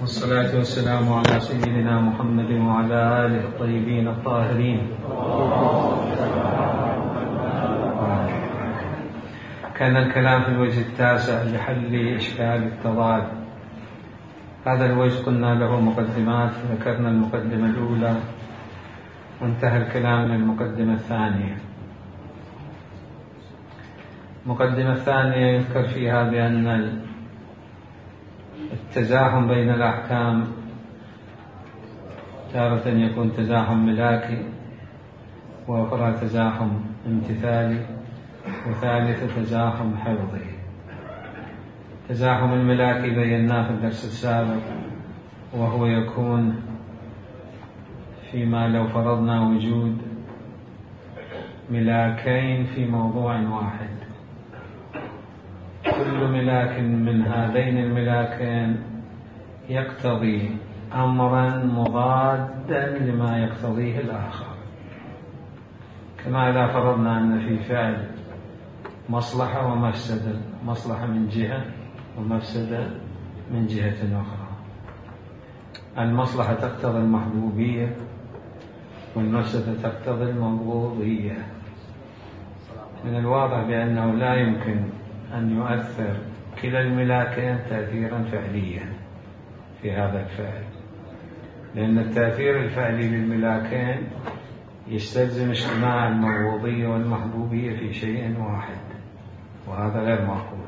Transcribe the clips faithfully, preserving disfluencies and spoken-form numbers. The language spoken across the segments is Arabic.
والصلاة والسلام على سيدنا محمد وعلى آله الطيبين الطاهرين. كان الكلام في الوجه التاسع لحل إشكال التضاد. هذا الوجه قلنا له مقدمات، ذكرنا المقدمة الأولى وانتهى الكلام للمقدمة الثانية. المقدمة الثانية يذكر فيها بأن التزاحم بين الأحكام تارة يكون تزاحم ملاكي، وأخرى تزاحم امتثالي، وثالث تزاحم حفظي. تزاحم الملاكي بيناه في الدرس السابق، وهو يكون فيما لو فرضنا وجود ملاكين في موضوع واحد، كل ملاك من هذين الملاكين يقتضي أمرا مضادا لما يقتضيه الآخر. كما إذا فرضنا أن في فعل مصلحة ومفسدة، مصلحة من جهة ومفسدة من جهة أخرى. المصلحة تقتضي المحبوبية والمفسدة تقتضي المبغوضية. من الواضح بأنه لا يمكن أن يؤثر كلا الملاكين تأثيرا فعليا في هذا الفعل، لأن التأثير الفعلي للملاكين يستلزم اجتماع المبغوضية والمحبوبية في شيء واحد، وهذا غير معقول.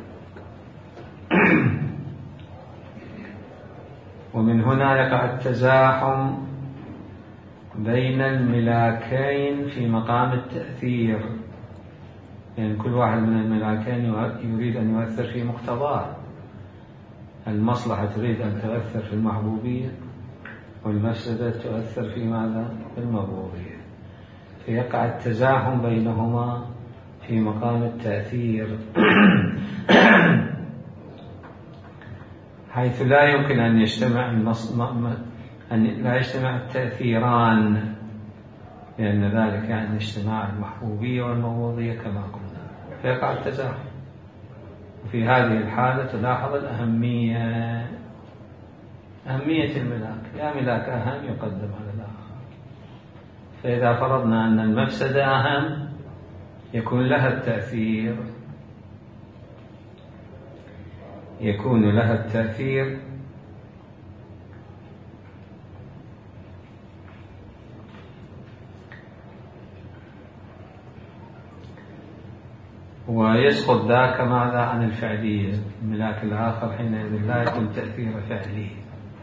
ومن هنا يقع التزاحم بين الملاكين في مقام التأثير، يعني كل واحد من الملاكين يريد أن يؤثر في مقتضاه. المصلحة تريد أن تؤثر في المحبوبية، والمفسدة تؤثر في ماذا؟ في المبغوضية. فيقع التزاحم بينهما في مقام التأثير، حيث لا يمكن أن يجتمع أن لا يجتمع التأثيران، لأن ذلك يعني اجتماع المحبوبية والمبغوضية كما قلنا، فيقع التزاحم. وفي هذه الحالة تلاحظ الأهمية، أهمية الملاك. يا ملاك أهم يقدم على الآخر. فإذا فرضنا أن المفسدة أهم يكون لها التأثير يكون لها التأثير ويسقط ذاك ماذا عن الفعلية. الملاك الآخر حينئذ لا يكون تأثير فعلي،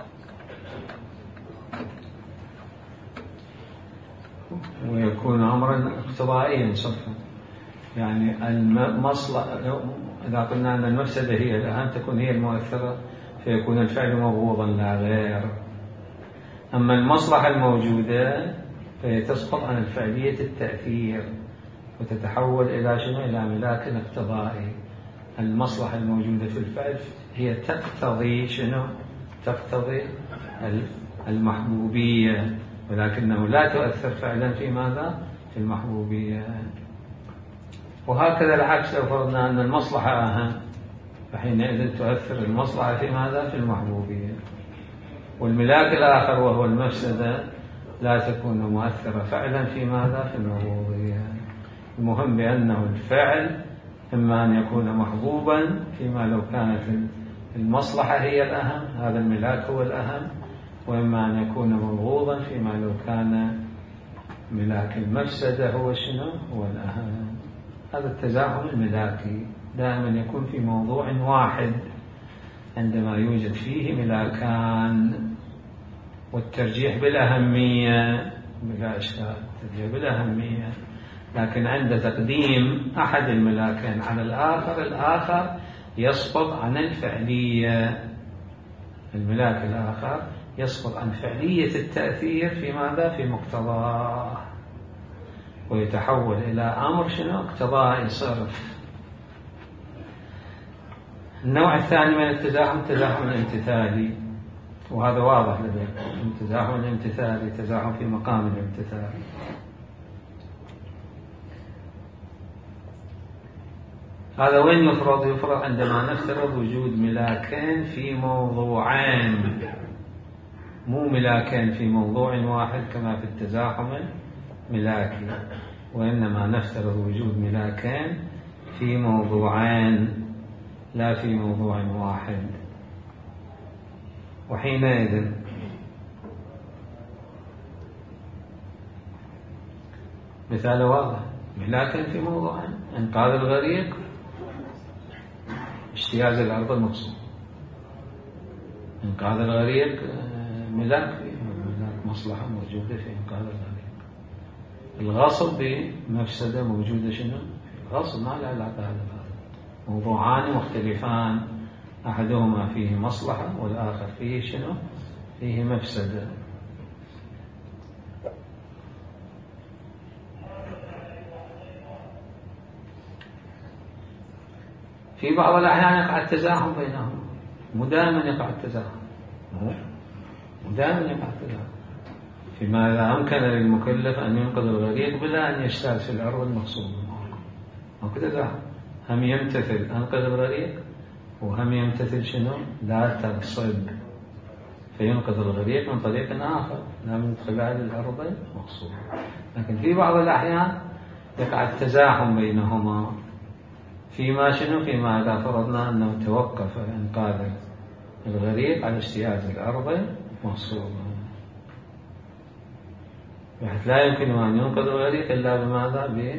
ويكون أمرا اقتضائيا صرفا. يعني المصلحة، إذا قلنا أن المفسدة هي الأهم تكون هي المؤثرة، فيكون الفعل مبغوضا لا غير. أما المصلحة الموجودة فهي تسقط عن الفعلية التأثير، وتتحول إلى شنو؟ إلى ملاك اقتضائي. المصلحة الموجودة في الفعل هي تقتضي شنو؟ تقتضي المحبوبية، ولكنه لا تؤثر فعلا في ماذا؟ في المحبوبية. وهكذا العكس، لو فرضنا أن المصلحة أهم فحينئذ تؤثر المصلحة في ماذا؟ في المحبوبية. والملاك الآخر وهو المفسدة لا تكون مؤثرة فعلا في ماذا؟ في المبغوضية. المهم بأنه الفعل إما أن يكون محبوبا فيما لو كانت المصلحة هي الأهم، هذا الملاك هو الأهم، وإما أن يكون مبغوضا فيما لو كان ملاك المفسدة هو شنو؟ هو الأهم. هذا التزاحم الملاكي دائما يكون في موضوع واحد عندما يوجد فيه ملاكان، والترجيح بالأهمية بلا إشكال، الترجيح بالأهمية. لكن عند تقديم أحد الملاكين على الآخر، الآخر يسقط عن الفعلية. الملاك الآخر يسقط عن فعلية التأثير في ماذا؟ في مقتضاه، ويتحول إلى أمر شنو؟ اقتضائي صرف. النوع الثاني من التزاحم التزاحم الامتثالي، وهذا واضح لديكم. التزاحم الامتثالي تزاحم في مقام الامتثال. هذا وين يفرض؟ يفرض عندما نفترض وجود ملاكين في موضوعين، مو ملاكين في موضوع واحد كما في التزاحم الملاكي، وإنما نفترض وجود ملاكين في موضوعين لا في موضوع واحد. وحينئذ مثال واضح، ملاكين في موضوعين: إنقاذ الغريق، اجتياز الأرض المقصود. إنقاذ الغريق ملاك فيه، ملاك مصلحة موجودة في إنقاذ الغريق. الغصب بمفسدة موجودة شنو؟ الغصب ما له علاقة هذا بهذا، موضوعان مختلفان، أحدهما فيه مصلحة والآخر فيه شنو؟ فيه مفسدة. في بعض الأحيان يقع التزاحم بينهم، مو دائما يقع التزاحم، مو دائما يقع التزاحم. فيما إذا أمكن للمكلف أن ينقذ الغريق بلا أن يجتاز في الأرض المقصود، ماكو تزاحم، هم يمتثل أنقذ الغريق وهم يمتثل شنو؟ لا تغصب، فينقذ الغريق من طريق آخر لا من خلال الأرض المقصود. لكن في بعض الأحيان يقع التزاحم بينهما، فيما شنو؟ فيما إذا فرضنا أنه توقف إنقاذ الغريق على اجتياز الأرض المقصود، بحيث لا يمكن أن ينقذ الغريق إلا بماذا؟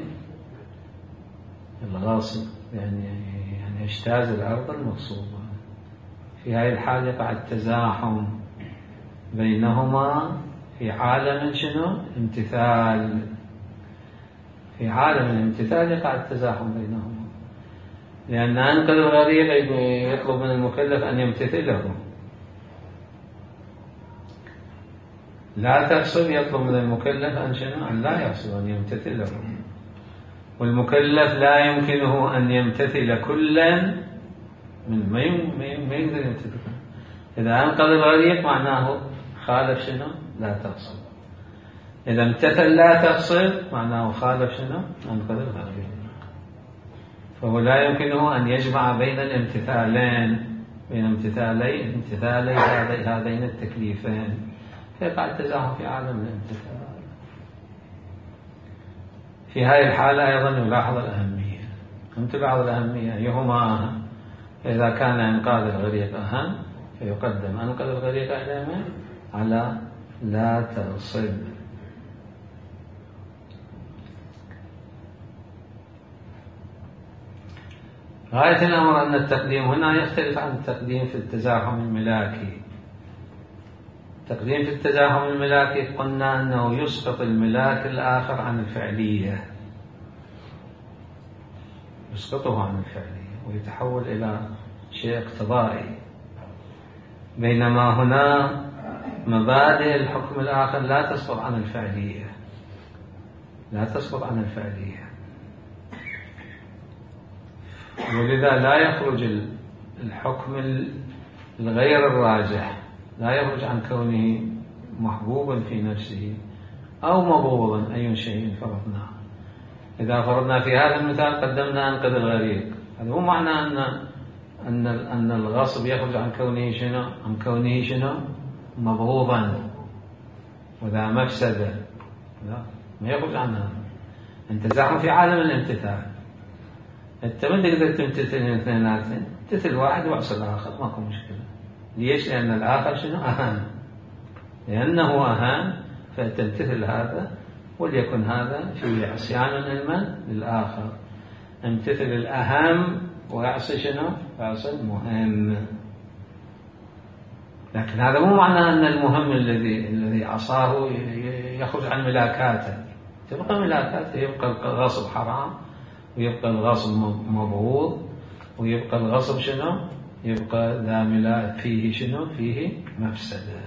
بالغاصب، يعني يعني اجتاز الأرض المقصودة. في هذه الحال يقع التزاحم بينهما في عالم شنو؟ امتثال. في عالم الامتثال يقع التزاحم بينهما، لأن أنقذ الغريق يطلب من المكلف أن يمتثله، لا تغصب يطلب من المكلف أن شنو؟ أن لا يغصب، أن يمتثله. والمكلف لا يمكنه أن يمتثل كلا من ما يقدر يمتثل. إذا أنقذ الغريق معناه خالف شنو؟ لا تغصب. إذا امتثل لا تغصب معناه خالف شنو؟ أنقذ الغريق. فهو لا يمكنه أن يجمع بين الامتثالين، بين امتثالي امتثالي هذين التكليفين، فيقع التزاحم في عالم الامتثال. في هذه الحالة أيضا يلاحظ الأهمية. هم تلاحظ الأهمية أيهما أهم؟ إذا كان إنقاذ الغريق أهم فيقدم أنقذ الغريق أيضا على لا تغصب. غاية الأمر أن التقديم هنا يختلف عن التقديم في التزاحم الملاكي. التقديم في التزاحم الملاكي قلنا أنه يسقط الملاك الآخر عن الفعلية، يسقطه عن الفعلية ويتحول إلى شيء اقتضائي، بينما هنا مبادئ الحكم الآخر لا تسقط عن الفعلية، لا تسقط عن الفعلية، ولذا لا يخرج الحكم الغير الراجح، لا يخرج عن كونه محبوبا في نفسه أو مبغوضا أي شيء فرضناه. إذا فرضنا في هذا المثال قدمنا أنقذ الغريق، هذا هو معنى أن أن أن الغصب يخرج عن كونه شنو؟ عن كونه شنو؟ مبغوضا وذا مفسدة، لا ما يخرج عنها. انتزاحم في عالم الامتثال، أنت ما تقدر تمتثل من اثنيناتين، تمتثل واحد وعصى الآخر ماكو مشكلة. ليش؟ لأن الآخر شنو؟ أهم، لأنه أهم فتمتثل هذا، وليكن هذا في عصيان لمن؟ للآخر. امتثل الأهم ويعصي شنو؟ يعصي المهم. لكن هذا مو معنى أن المهم الذي الذي عصاه يخرج عن ملاكاته، تبقى ملاكاته، يبقى الغصب حرام، ويبقى الغصب مبغوض، ويبقى الغصب شنو؟ يبقى ذا ملاك فيه شنو؟ فيه مفسدة.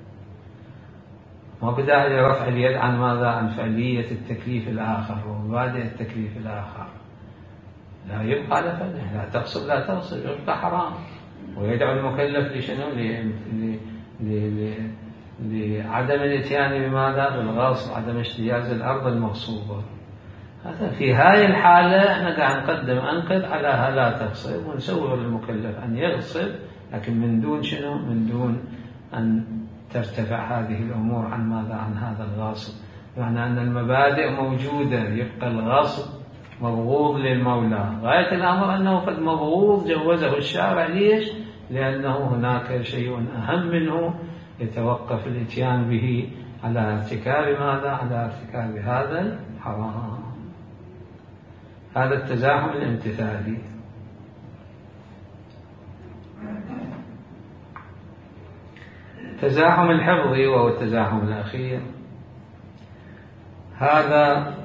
ما بدأ لرفع اليد عن ماذا؟ عن فعلية التكليف الآخر ومبادئ التكليف الآخر. لا يبقى على فعله، لا تغصب لا تغصب، يبقى حرام. ويدعو المكلف لشنو؟ لعدم الاتيان بماذا؟ بالغصب، عدم اجتياز الأرض المغصوبة. هذا في هذه الحالة احنا قاعد نقدم أنقذ على لا تغصب، ونسوي للمكلف أن يغصب، لكن من دون شنو؟ من دون أن ترتفع هذه الأمور عن ماذا؟ عن هذا الغاصب. يعني أن المبادئ موجودة، يبقى الغصب مبغوض للمولى. غاية الأمر أنه قد مبغوض جوزه الشارع. ليش؟ لأنه هناك شيء أهم منه يتوقف الاتيان به على ارتكاب ماذا؟ على ارتكاب هذا الحرام. هذا التزاحم الامتثالي. التزاحم الحفظي وهو التزاحم الأخير، هذا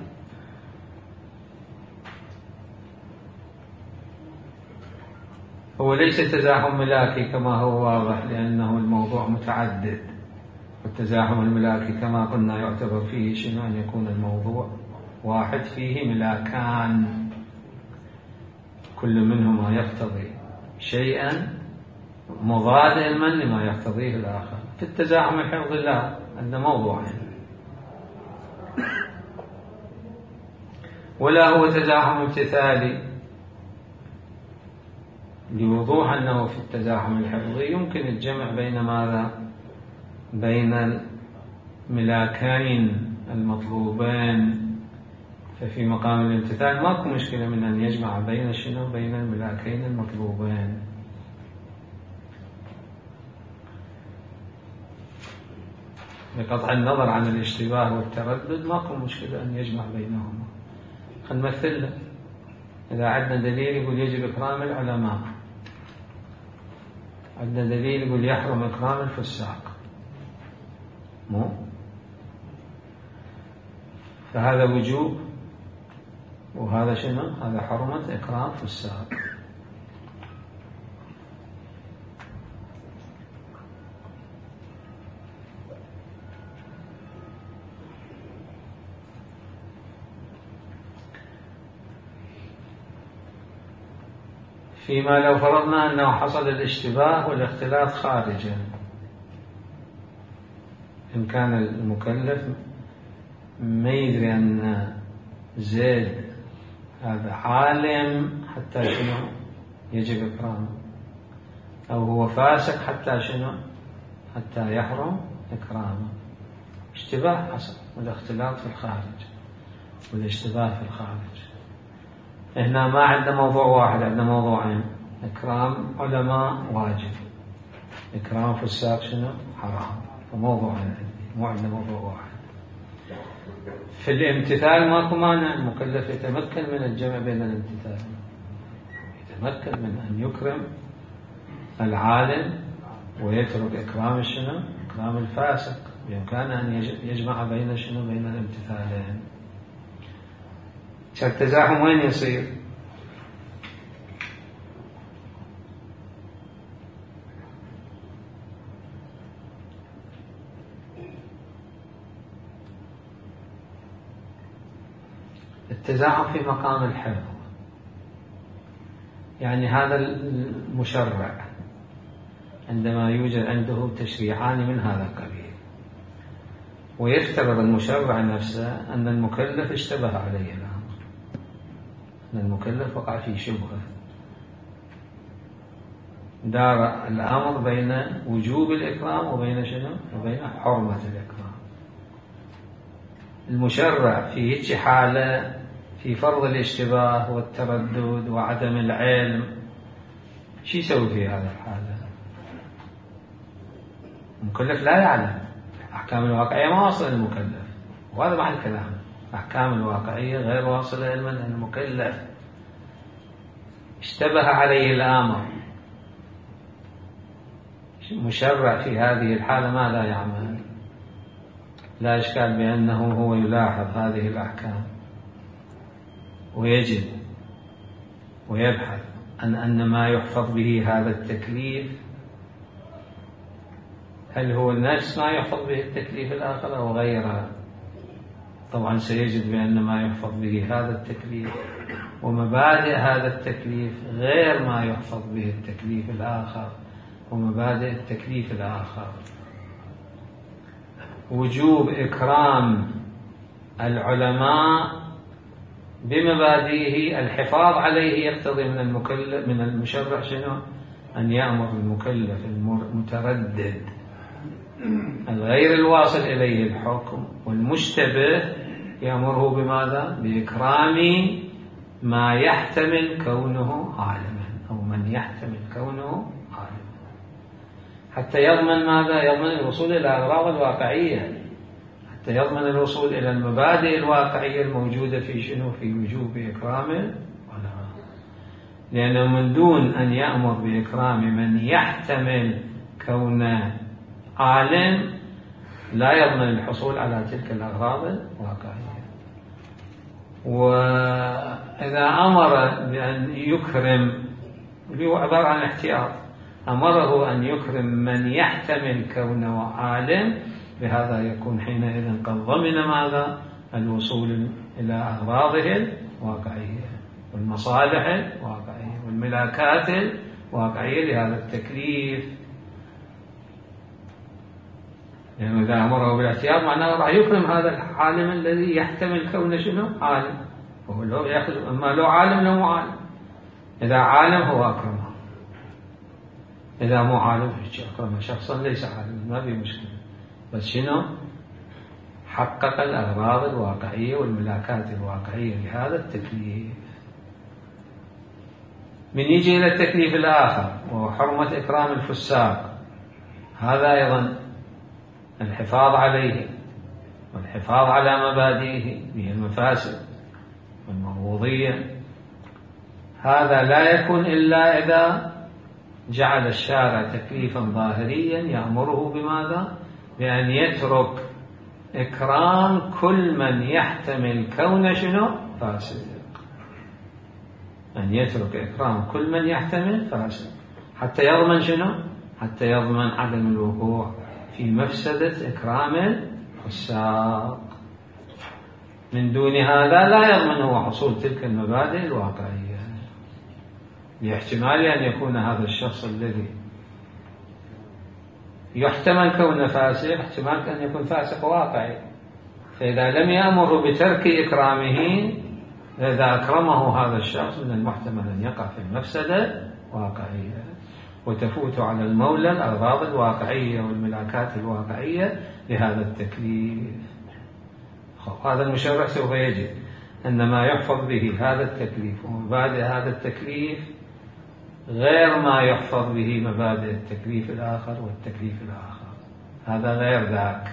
هو ليس تزاحم ملاكي كما هو واضح، لأنه الموضوع متعدد. والتزاحم الملاكي كما قلنا يعتبر فيه شنو؟ أن يكون الموضوع واحد فيه ملاكان، كل منهما يقتضي شيئا مضاد علما لما يقتضيه الآخر. في التزاحم الحفظي لا، عندنا موضوعين. ولا هو تزاحم امتثالي، لوضوح أنه في التزاحم الحفظي يمكن الجمع بين ماذا؟ بين الملاكين المطلوبين. ففي مقام الامتثال ماكو مشكلة من أن يجمع بين شنو؟ بين الملاكين المطلوبين. بقطع النظر عن الاشتباه والتردد ماكو مشكلة أن يجمع بينهما. خلينا نمثل. إذا عندنا دليل يقول يجب إكرام العلماء، عندنا دليل يقول يحرم إكرام الفساق، مو؟ فهذا وجوب وهذا شنو؟ هذا حرمة إكرام فساق. فيما لو فرضنا أنه حصل الاشتباه والاختلاط خارجا، إن كان المكلف ما يدري أن زيد هذا عالم حتى شنو يجب إكرامه، أو هو فاسق حتى شنو حتى يحرم إكرامه. اشتباه حصل والاختلاط في الخارج والاشتباه في الخارج. هنا ما عندنا موضوع واحد، عندنا موضوعين. إكرام علماء واجب، إكرام فساق شنو حرام. فموضوعين، مو عندنا موضوع واحد. في الامتثال ماكو مانع، المكلف يتمكن من الجمع بين الامتثال، يتمكن من أن يكرم العالم ويترك إكرام شنو إكرام الفاسق. بإمكانه أن يجمع بين شنو بين الامتثالين. التزاحم وين يصير؟ التزاحم في مقام الحفظ. يعني هذا المشرع عندما يوجد عنده تشريعان من هذا القبيل، ويفترض المشرع نفسه أن المكلف اشتبه عليه الأمر، أن المكلف وقع في شبهة، دار الأمر بين وجوب الإكرام وبين شنو وبين حرمة الإكرام. المشرع في هيك حالة، في فرض الاشتباه والتردد وعدم العلم، شو يسوي في هذا الحالة؟ المكلف لا يعلم، الأحكام الواقعية ما واصلة للمكلف، وهذا معنى الكلام. الأحكام الواقعية غير واصلة علما أن المكلف اشتبه عليه الأمر. مشرع في هذه الحالة ماذا يعمل؟ لا إشكال بأنه هو يلاحظ هذه الأحكام ويجد ويبحث عن أن ما يحفظ به هذا التكليف هل هو نفس ما يحفظ به التكليف الآخر أو غيره. طبعا سيجد بأن ما يحفظ به هذا التكليف ومبادئ هذا التكليف غير ما يحفظ به التكليف الآخر ومبادئ التكليف الآخر. وجوب إكرام العلماء بمبادئه الحفاظ عليه يقتضي من المكلف من المشرع شنو؟ أن يأمر المكلف المتردد الغير الواصل إليه الحكم والمشتبه يأمره بماذا؟ بإكرام ما يحتمل كونه عالما أو من يحتمل كونه عالما حتى يضمن ماذا؟ يضمن الوصول إلى الأغراض الواقعية، حتى يضمن الوصول إلى المبادئ الواقعية الموجودة في شنو؟ في وجوب إكرام العلماء. لأنه من دون أن يأمر بإكرام من يحتمل كونه عالم لا يضمن الحصول على تلك الأغراض الواقعية. وإذا أمر بأن يكرم، هو عبارة عن احتياط، أمره أن يكرم من يحتمل كونه عالم، بهذا يكون حينئذ قد ضمن ماذا؟ الوصول إلى أغراضه الواقعية والمصالح الواقعية والملاكات الواقعية لهذا التكليف. لأنه يعني إذا أمره بالاحتياط معناه راح يكرم هذا العالم الذي يحتمل كونه شنو؟ عالم. وهو لو يأخذ، أما لو عالم لو مو عالم، إذا عالم هو أكرمه، إذا مو عالم أكرمه شخصا ليس عالم، ما في مشكلة، بس شنو؟ حقق الأغراض الواقعية والملاكات الواقعية لهذا التكليف. من يجي إلى التكليف الآخر وهو حرمة إكرام الفساق، هذا أيضا الحفاظ عليه والحفاظ على مبادئه به المفاسد والمغوضية، هذا لا يكون إلا إذا جعل الشارع تكليفا ظاهريا يأمره بماذا؟ بأن يترك إكرام كل من يحتمل كون شنو؟ فاسد. أن يترك إكرام كل من يحتمل فاسد حتى يضمن شنو؟ حتى يضمن عدم الوقوع في مفسدة إكرام الفساق. من دون هذا لا يضمن هو حصول تلك المبادئ الواقعية، لاحتمال أن يكون هذا الشخص الذي يحتمل كونه فاسق احتمال أن يكون فاسق واقعي، فإذا لم يأمر بترك إكرامه، إذا أكرمه هذا الشخص من المحتمل أن يقع في المفسدة واقعية وتفوت على المولى الأغراض الواقعية والملاكات الواقعية لهذا التكليف. هذا المشرع سوف يجد أن ما يحفظ به هذا التكليف ومبادئ هذا التكليف غير ما يحفظ به مبادئ التكليف الآخر والتكليف الآخر، هذا غير ذاك.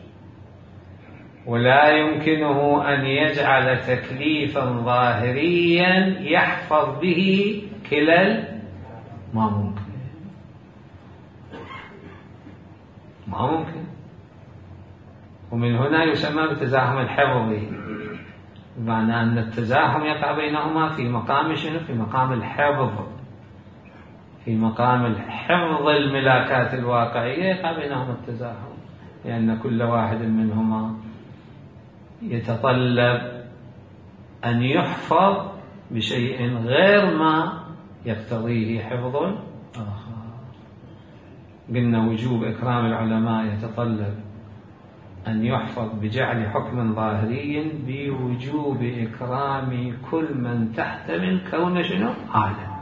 ولا يمكنه أن يجعل تكليفا ظاهريا يحفظ به كلا، ما ممكن، ما ممكن. ومن هنا يسمى بالتزاحم الحفظي، بمعنى أن التزاحم يقع بينهما في مقام شنو؟ في مقام الحفظ، في مقام الحفظ الملاكات الواقعية يقع بينهما التزاحم، لأن كل واحد منهما يتطلب أن يحفظ بشيء غير ما يقتضيه حفظ آخر. قلنا وجوب إكرام العلماء يتطلب أن يحفظ بجعل حكم ظاهري بوجوب إكرام كل من تحتمل كون شنو؟ عالم.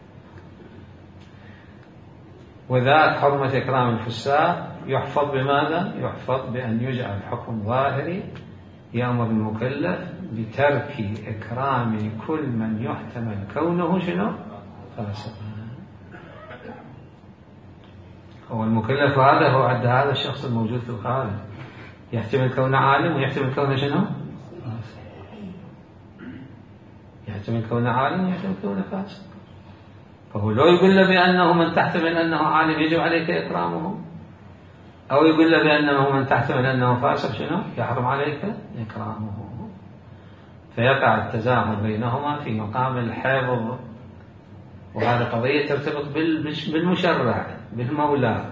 وذاك حرمة إكرام الفساق يحفظ بماذا؟ يحفظ بأن يجعل حكم ظاهري يأمر المكلف بترك إكرام كل من يحتمل كونه شنو؟ فاسقا. هو المكلف هذا هو عند هذا الشخص الموجود في الخارج، يحتمل كونه عالم ويحتمل كونه شنو؟ فاسق. يحتمل كونه عالم ويحتمل كونه فاسق. فهو لو يقول له بأنه من تحتمل أنه عالم يجب عليك إكرامه، أو يقول له بأنه من تحتمل أنه فاسق شنو؟ يحرم عليك إكرامه. فيقع التزاحم بينهما في مقام الحفظ، وهذه قضية ترتبط بالمشرع بالمولى.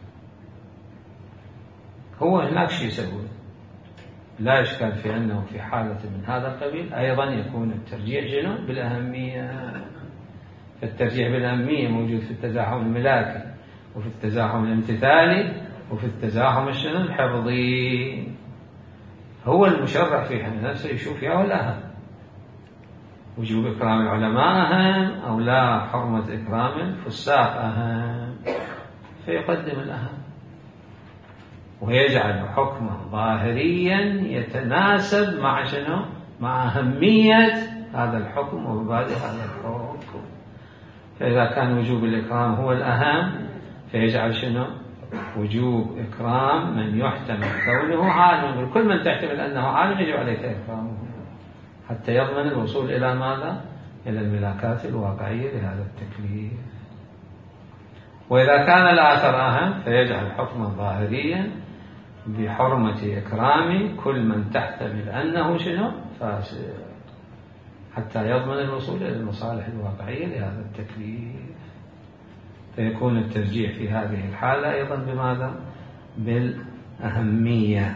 هو هناك شيء يسوي، لا إشكال في أنه في حالة من هذا القبيل أيضا يكون الترجيح شنو؟ بالأهمية. فالترجيح بالأهمية موجود في التزاحم الملاكي وفي التزاحم الامتثالي وفي التزاحم الشنو؟ الحفظي. هو المشرع في حد نفسه يشوف يا ولا ها، وجوب إكرام العلماء أهم أو لا حرمة إكرام الفساق أهم، فيقدم الأهم ويجعل حكما ظاهريا يتناسب مع شنو؟ مع أهمية هذا الحكم ومبادئ هذا الحكم. فإذا كان وجوب الإكرام هو الأهم فيجعل شنو؟ وجوب إكرام من يحتمل كونه عالم، كل من تحتمل أنه عالم يجب عليك إكرامه حتى يضمن الوصول إلى ماذا؟ إلى الملاكات الواقعية لهذا التكليف. وإذا كان الآخر أهم فيجعل حكما ظاهريا بحرمة إكرام كل من تحتمل أنه شنو؟ فاسد حتى يضمن الوصول إلى المصالح الواقعية لهذا التكليف. فيكون الترجيح في هذه الحالة أيضا بماذا؟ بالأهمية.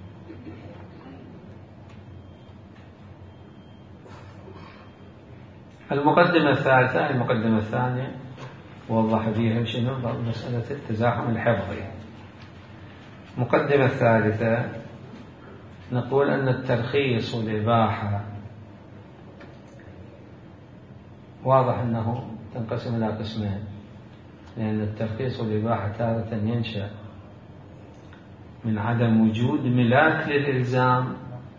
المقدمة الثالثة المقدمة الثانية وضح فيها شنو؟ مسألة التزاحم الحفظي. المقدمة الثالثة نقول أن الترخيص والإباحة واضح أنه تنقسم إلى قسمين، لأن الترخيص والإباحة تارة ينشأ من عدم وجود ملاك للإلزام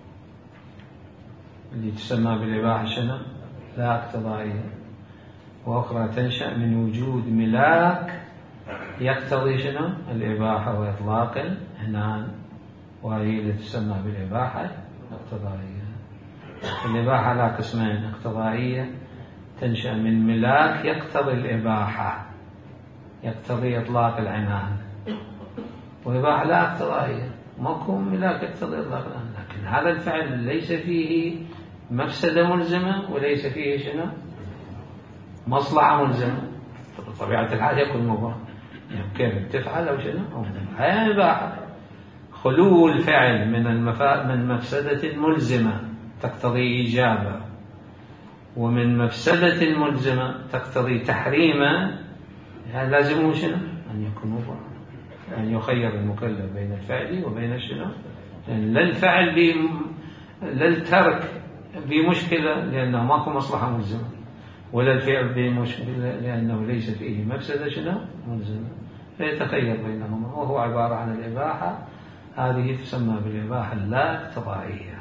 اللي تسمى بالإباحة شنو؟ لا اقتضائية، وأخرى تنشأ من وجود ملاك يقتضي شنو؟ الإباحة وإطلاق العنان، وهي اللي تسمى بالإباحة الاقتضائية. الإباحة على قسمين: اقتضائية تنشأ من ملاك يقتضي الإباحة يقتضي إطلاق العنان، وإباحة لا اقتضائية ماكو ملاك يقتضي إطلاق العنان، لكن هذا الفعل ليس فيه مفسدة ملزمة وليس فيه شنو؟ مصلحة ملزمة، بطبيعة الحال يكون مباح. يعني كيف تفعل أو شنو؟ هي إباحة. خلو الفعل من المفا... من مفسدة ملزمة تقتضي إيجابه ومن مفسدة ملزمة تقتضي تحريمه، هذا لازمه شنو؟ أن يكون مباح، أن يخير المكلف بين الفعل وبين الشنو؟ يعني لا الفعل ب... لا الترك بمشكلة لأنه ماكو مصلحة ملزمة، ولا الفعل بمشكلة لأنه ليس فيه مفسدة شنو؟ ملزمة، فيتخير بينهما، وهو عبارة عن الإباحة. هذه تسمى بالإباحة اللا اقتضائية.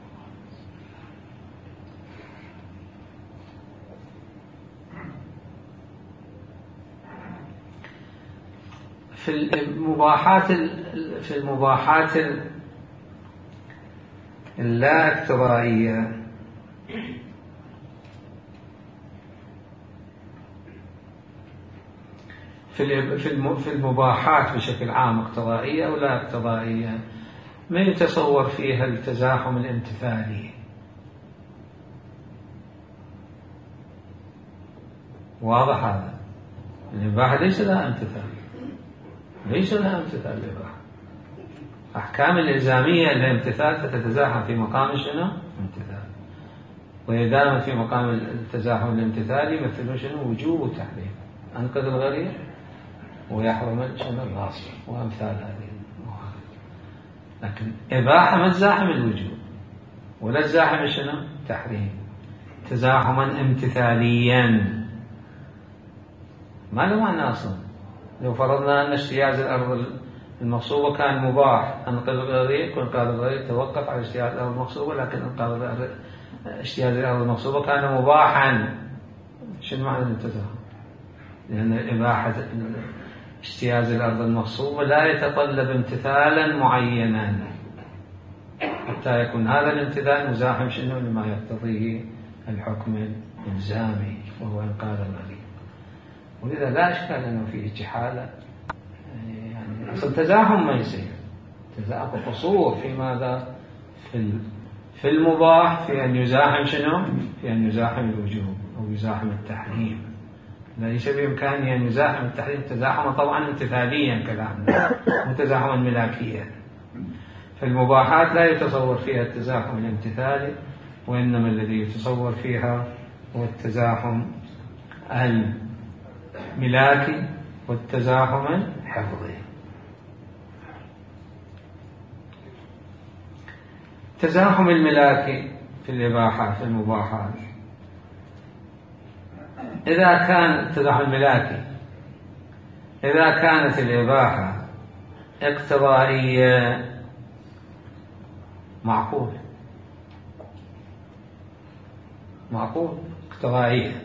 في المباحات في المباحات اللا اقتضائية في المباحات بشكل عام اقتضائية أو لا اقتضائية، ما يتصور فيها التزاحم الامتثالي. واضح هذا؟ الإباحة ليس لها امتثال، ليس لها امتثال الإباحة. أحكام الإلزامية الامتثال تتزاحم في مقام شنو؟ امتثال. وإذا دامت في مقام التزاحم الامتثالي مثل شنو؟ وجوب وتحريم. أنقذ الغريب ويحرم شنو؟ الغاصب، وأمثال هذه المواقف. لكن إباحة ما تزاحم الوجوب ولا تزاحم شنو؟ تحريم، تزاحما امتثاليا ما له معنى أصلا. لو فرضنا أن اجتياز الأرض المغصوبة كان مباح، أنقذ الغريب كن قال الغريب توقف على اجتياز الأرض المغصوبة، لكن أنقذ اجتياز الأرض المغصوبة كان مباحا، شنو معنى التزاحم؟ لأن الإباحة اجتياز الأرض المغصوبة لا يتطلب امتثالا معينا حتى يكون هذا الامتثال مزاحم شنو؟ لما يقتضيه الحكم الإلزامي وهو إنقاذ الغريب. ولذا لا إشكال أنه فيه جحالة، يعني أصل تزاحم ما يصير، تزاحم قصور في ماذا؟ في في المباح، في أن يزاحم شنو؟ في أن يزاحم الوجوب أو يزاحم التحريم. ليس بإمكانه أن يزاحم التحريم تزاحما طبعا امتثاليا كلامنا، متزاحما ملاكيا. فالمباحات لا يتصور فيها التزاحم الامتثالي، وإنما الذي يتصور فيها هو التزاحم الملاكي والتزاحم الحفظي. التزاحم الملاكي في الإباحات في المباحات إذا كان التزاحم الملاكي إذا كانت الإباحة اقتضائية معقول معقول اقتضائية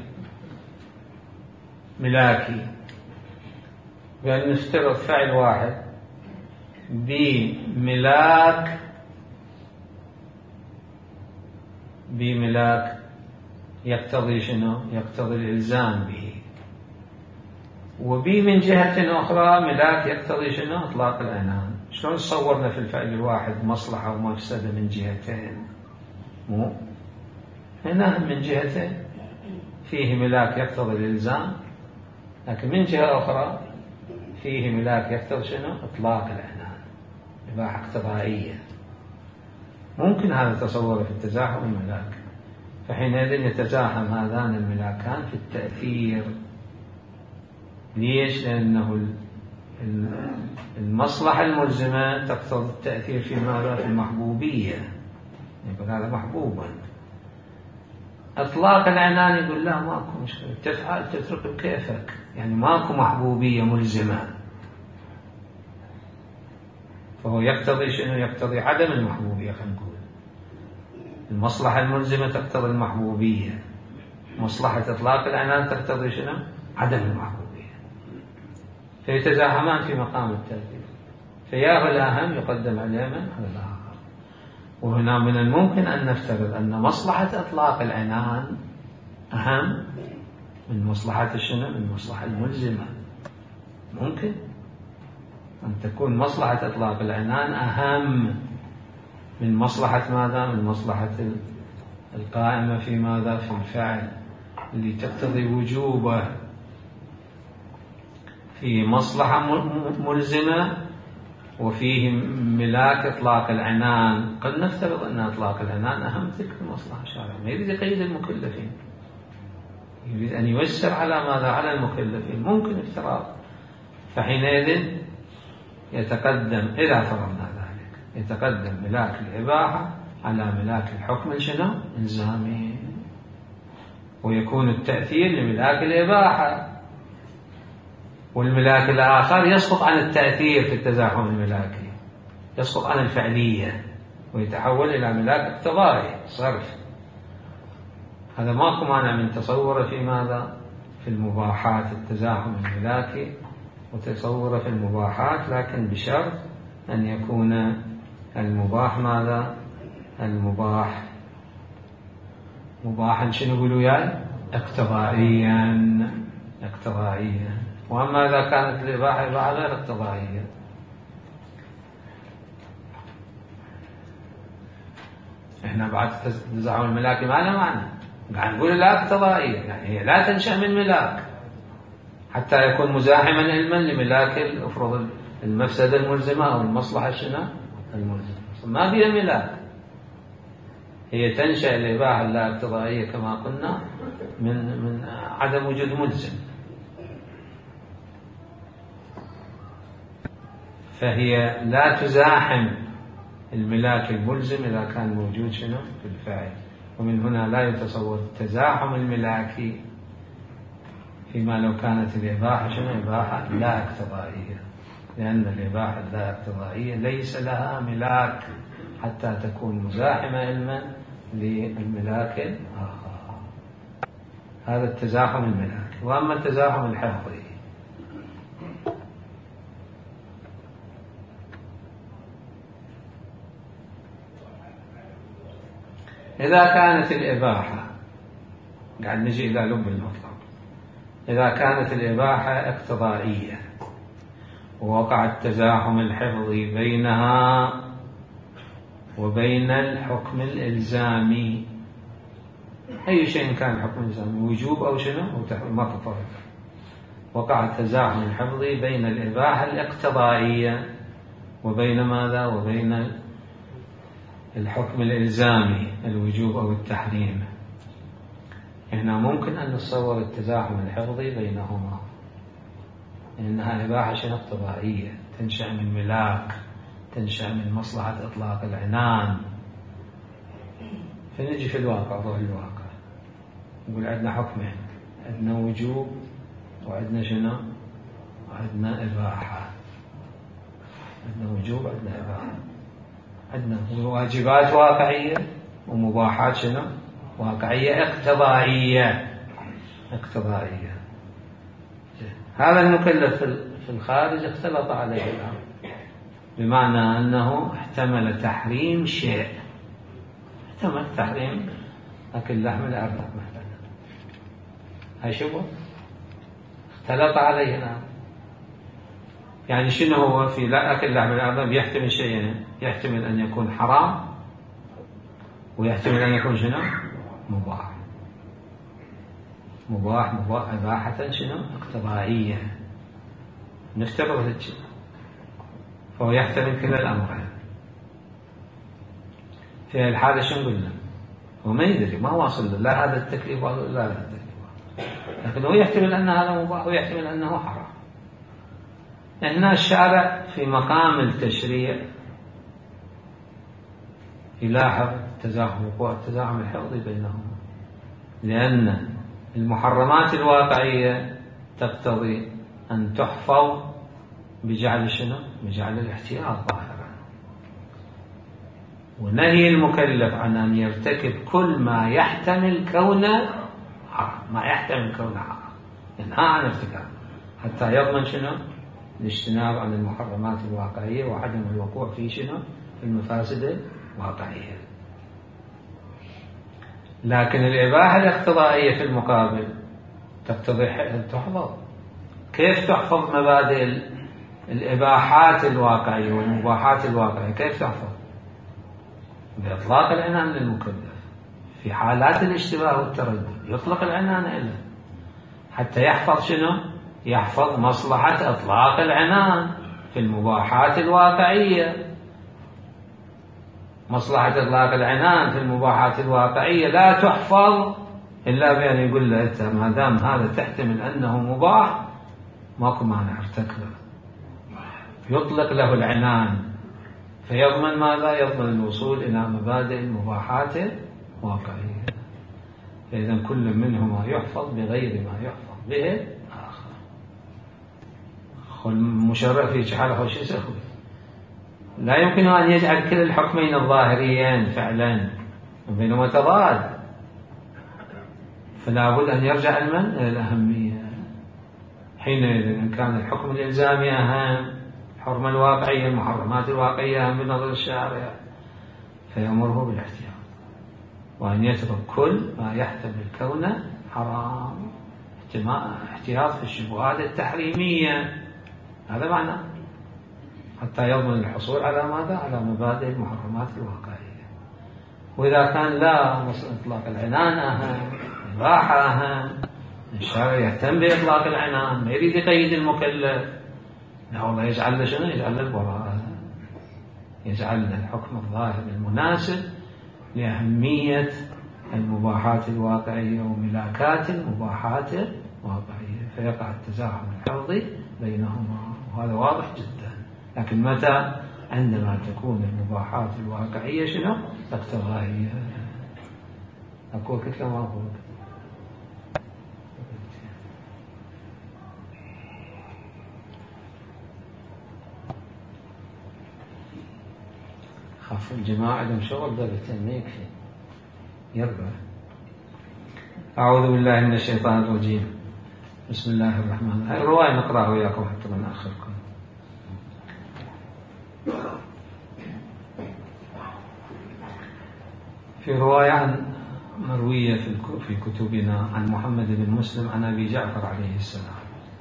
ملاكي، بأن نفترض فعل واحد بملاك بملاك يقتضي شنو؟ يقتضي الإلزام به، وبي من جهة أخرى ملاك يقتضي شنو؟ إطلاق العنان. شلون صورنا في الفعل الواحد مصلحة ومفسدة من جهتين؟ مو هنا من جهتين، فيه ملاك يقتضي الإلزام، لكن من جهة أخرى فيه ملاك يقتضي شنو؟ إطلاق العنان، إباحة اقتضائية. ممكن هذا تصوره في التزاحم الملاك، فحينئذ يتزاحم هذان الملاكان في التأثير. ليش؟ لأنه المصلحة الملزمة تقتضي التأثير في ماذا؟ في المحبوبية، يقول هذا محبوبا. إطلاق العنان يقول لا ماكو مشكلة، تفعل تترك بكيفك، يعني ماكو محبوبية ملزمة، فهو يقتضي شنو؟ يقتضي عدم المحبوبية. خلينا نقول المصلحة الملزمة تقتضي المحبوبية، مصلحة إطلاق العنان تقتضي شنو؟ عدم المحبوبية، فيتزاحمان في مقام التأثير، فياه الأهم يقدم عليه من على الآخر. وهنا من الممكن أن نفترض أن مصلحة إطلاق العنان أهم من مصلحة شنو؟ من مصلحة الملزمة. ممكن أن تكون مصلحة إطلاق العنان أهم من مصلحة ماذا؟ من مصلحة القائمة في ماذا؟ في الفعل اللي تقتضي وجوبه. في مصلحة ملزمة وفيه ملاك إطلاق العنان، قد نفترض أن إطلاق العنان أهم تلك المصلحة الشرعية. ما يريد يقيد المكلفين، يريد أن يوسر على ماذا؟ على المكلفين. ممكن افتراض، فحينئذ يتقدم إذا فرضنا ذلك يتقدم ملاك الإباحة على ملاك الحكم شنو؟ إلزامي، ويكون التأثير لملاك الإباحة، والملاك الآخر يسقط عن التأثير في التزاحم الملاكي، يسقط عن الفعلية ويتحول إلى ملاك اقتضائي صرف. هذا ماكو مانع من تصوره في ماذا؟ في المباحات، التزاحم الملاكي وتصوره في المباحات، لكن بشرط أن يكون المباح ماذا؟ المباح مباحا شنو يقولوا ياي؟ اقتضائيا اقتضائيا. وأما إذا كانت الإباحة إباحة غير اقتضائية، إحنا بعد تزاحم الملاكي ما له معنى، قاعد نقول لا اقتضائية، يعني هي لا تنشأ من ملاك حتى يكون مزاحما علما لملاك الافرض المفسدة الملزمة أو المصلحة شنو؟ الملزمة. ما فيها ملاك، هي تنشأ الإباحة اللا اقتضائية كما قلنا من من عدم وجود ملزم، فهي لا تزاحم الملاك الملزم إذا كان موجود شنو؟ في الفاعل. ومن هنا لا يتصور التزاحم الملاكي فيما لو كانت الإباحة شنو؟ إباحة لا اقتضائية، لأن الإباحة اللا اقتضائية ليس لها ملاك حتى تكون مزاحمة علما للملاك الآخر. هذا التزاحم الملاكي. وأما التزاحم الحفظي إذا كانت الإباحة، قاعد نجي إلى لب المطلب، إذا كانت الإباحة اقتضائية ووقع التزاحم الحفظي بينها وبين الحكم الإلزامي، أي شيء كان الحكم الإلزامي وجوب أو شنو أو تحريم، ما فرق، وقع التزاحم الحفظي بين الإباحة الاقتضائية وبين ماذا؟ وبين الحكم الإلزامي الوجوب أو التحريم. هنا ممكن أن نتصور التزاحم الحفظي بينهما، لأنها إباحة شنو؟ اقتضائية، تنشأ من ملاك، تنشأ من مصلحة إطلاق العنان. فنجي في الواقع، ظهر الواقع نقول عندنا حكمين، عندنا وجوب وعندنا شنو؟ وعندنا إباحة. عندنا وجوب وعندنا إباحة. عندنا واجبات واقعية ومباحات شنو؟ واقعية اقتضائية. اقتضائية. هذا المكلف في الخارج اختلط عليه الأمر، بمعنى أنه احتمل تحريم شيء، احتمل تحريم أكل لحم الأرنب مثلا، هاي شبه اختلط عليه الأمر. يعني شنو هو في أكل لحم الأرنب؟ يحتمل شيئين، يحتمل أن يكون حرام ويحتمل أن يكون شنو؟ مباح. مباح مباح إباحة شنو؟ اقتضائية، نفترض هيك، فهو يحتمل كلا الأمرين. في الحالة شنو نقول له؟ هو ما يدري، ما واصل له لا هذا التكليف ولا لا هذا التكليف، لكن هو يحتمل أن هذا مباح ويحتمل أنه حرام. هنا الشارع في مقام التشريع يلاحظ تزاحم وقوع التزاحم الحفظي بينهما، لأن المحرمات الواقعية تقتضي أن تحفظ بجعل شنو؟ بجعل الاحتياط ظاهرا، ونهي المكلف عن أن يرتكب كل ما يحتمل كونه حرام، ما يحتمل كونه حرام ينهى عن ارتكابه حتى يضمن شنو؟ الاجتناب عن المحرمات الواقعية وعدم الوقوع في شنو؟ في المفاسد الواقعية. لكن الإباحة الاقتضائية في المقابل تقتضي أن تحفظ. كيف تحفظ مبادئ الإباحات الواقعية والمباحات الواقعية؟ كيف تحفظ؟ بإطلاق العنان للمكلف في حالات الاشتباه والتردد، يطلق العنان له حتى يحفظ شنو؟ يحفظ مصلحة إطلاق العنان في المباحات الواقعية. مصلحة إطلاق العنان في المباحات الواقعية لا تحفظ إلا بأن يقول له أنت ما دام هذا تحتمل أنه مباح ماكو مانع ارتكبه، يطلق له العنان فيضمن ماذا؟ يضمن الوصول إلى مبادئ المباحات الواقعية. فإذا كل منهما يحفظ بغير ما يحفظ به آخر. المشرع في حاله وش يسوي؟ لا يمكن أن يجعل كل الحكمين الظاهريين فعلا بينهما تضاد، فلا بد أن يرجع المن إلى الأهمية. حينئذ إن كان الحكم الإلزامي أهم، الحرمة الواقعية المحرمات الواقعية أهم بنظر الشارع، فيأمره بالاحتياط وأن يترك كل ما يحتمل كونه حرام، احتياط في الشبهات التحريمية. هذا معنى حتى يضمن الحصول على ماذا؟ على مبادئ المحرمات الواقعية. وإذا كان لا، إطلاق العنان أهم، إباحة أهم، الشارع يهتم بإطلاق العنان، ما يريد يقيد المكلف، لا والله يجعل له شنو؟ يجعل له البراءة، يجعل له الحكم الظاهر المناسب لأهمية المباحات الواقعية وملاكات المباحات الواقعية، فيقع التزاحم الحفظي بينهما، وهذا واضح جدا. لكن متى؟ عندما تكون المباحات الواقعية شنو؟ اقتضائية. أقول كنت كما أقول خاف الجماعة عندهم شغل دبتين ما يكفي يربع. أعوذ بالله من الشيطان الرجيم. بسم الله الرحمن الرحيم. هاي الرواية نقرأها وياكم حتى من آخركم. في رواية عن مروية في كتبنا عن محمد بن مسلم عن أبي جعفر عليه السلام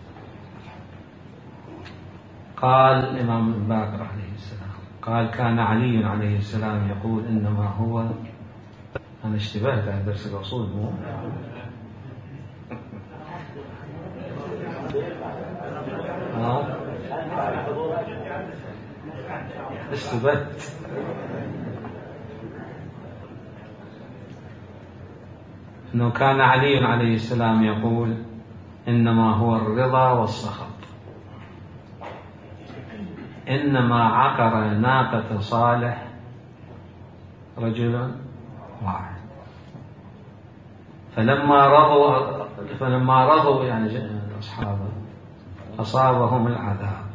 قال الإمام الباقر عليه السلام قال كان علي عليه السلام يقول إنما هو، أنا اشتبهت على درس الأصول مو ها اشتبهت. إنه كان علي عليه السلام يقول إنما هو الرضا والسخط. إنما عقر ناقة صالح رجل واحد، فلما رضوا فلما رضوا يعني أصحابه أصابهم العذاب،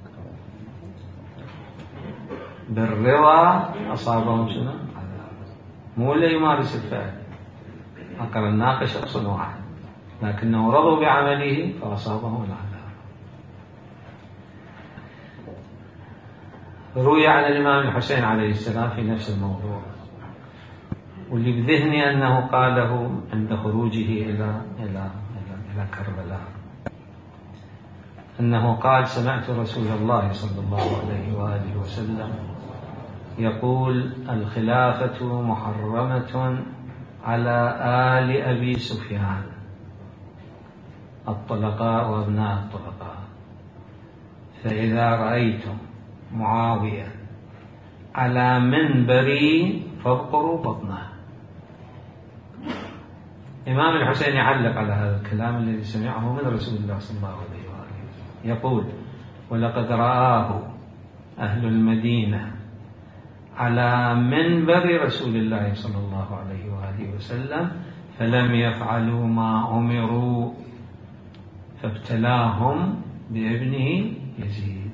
بالرضا أصابهم شنو؟ عذاب. مو اللي يمارس الفعل، أقر الناقش شخص واحد، لكنه رضوا بعمله فأصابهم العذاب. روي عن الإمام الحسين عليه السلام في نفس الموضوع، واللي بذهني أنه قاله عند خروجه إلى إلى إلى كربلاء، أنه قال: سمعت رسول الله صلى الله عليه وآله وسلم يقول: الخلافة محرمة على آل أبي سفيان، الطلقاء وأبناء الطلقاء، فإذا رأيتم معاوية على منبري فابقروا بطنه. إمام الحسين يعلق على هذا الكلام الذي سمعه من رسول الله صلى الله عليه وآله، يقول: ولقد رآه أهل المدينة على منبر رسول الله صلى الله عليه وآله وسلم فلم يفعلوا ما أمروا فابتلاهم بابنه يزيد.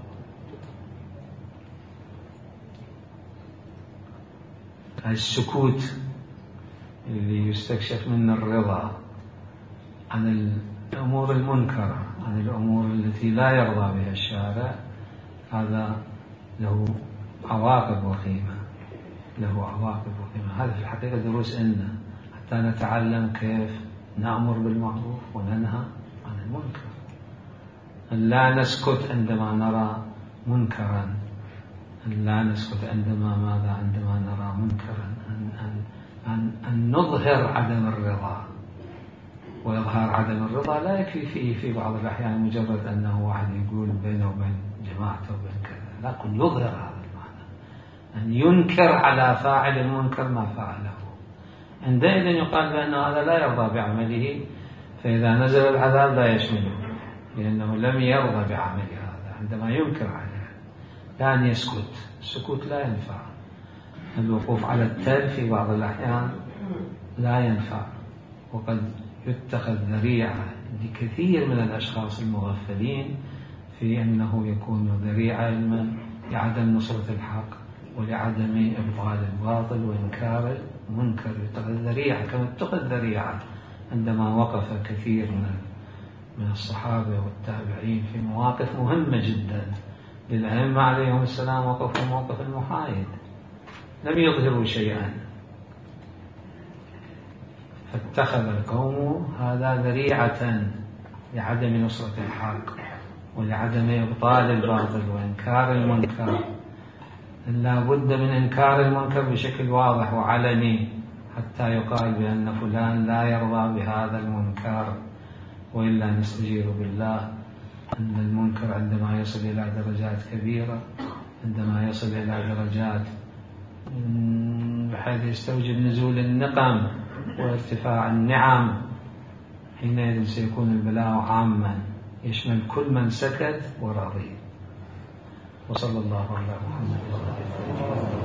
السكوت اللي يستكشف منه الرضا عن الأمور المنكرة، عن الأمور التي لا يرضى بها الشارع، هذا له عواقب وخيمة، له عواقب وخيمة. هذا في الحقيقة دروس إلنا حتى نتعلم كيف نأمر بالمعروف وننهى عن المنكر، أن لا نسكت عندما نرى منكرا، أن لا نسكت عندما ماذا عندما نرى منكرا، أن, أن, أن, أن نظهر عدم الرضا. وإظهار عدم الرضا لا يكفي فيه في بعض الأحيان مجرد أنه واحد يقول بينه وبين جماعته وبين كذا، لكن يظهر هذا المعنى، أن ينكر على فاعل المنكر ما فعله. عندئذ يقال بأن هذا لا يرضى بعمله، فإذا نزل العذاب لا يشمله، لأنه لم يرضى بعمل هذا عندما ينكر عليه. لأن يسكت، السكوت لا ينفع، الوقوف على التل في بعض الأحيان لا ينفع، وقد يتخذ ذريعة لكثير من الأشخاص المغفلين في أنه يكون ذريعة لعدم نصرة الحق ولعدم إبطال الباطل وإنكار المنكر. يتخذ ذريعة كما اتخذ ذريعة عندما وقف كثير من من الصحابة والتابعين في مواقف مهمة جدا للأئمة عليهم السلام، وقفوا موقف المحايد، لم يظهروا شيئا، فاتخذ القوم هذا ذريعة لعدم نصرة الحق ولعدم إبطال الباطل وإنكار المنكر. لا بد من إنكار المنكر بشكل واضح وعلني حتى يقال بأن فلان لا يرضى بهذا المنكر، وإلا نستجير بالله أن المنكر عندما يصل إلى درجات كبيرة، عندما يصل إلى درجات بحيث يستوجب نزول النقم وارتفاع النعم، حينئذ سيكون البلاء عاما يشمل كل من سكت ورضي. وصلى الله على محمد وعلى آله وصحبه.